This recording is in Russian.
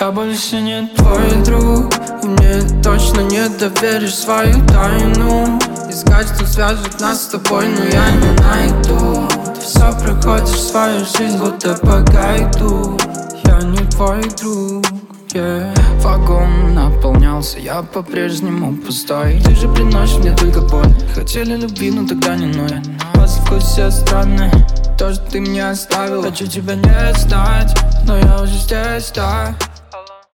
Я больше не твой друг, и мне точно не доверишь свою тайну. Искать, кто свяжет нас с тобой, но я не найду. Ты все проходишь свою жизнь, будто по гайду. Я не твой друг, yeah. Вагон наполнялся, я по-прежнему пустой. Ты же приносишь мне только боль. Хотели любви, но тогда не ной. Послевкусие все странное, то, что ты мне оставил. Хочу тебя не знать, но я уже здесь, да.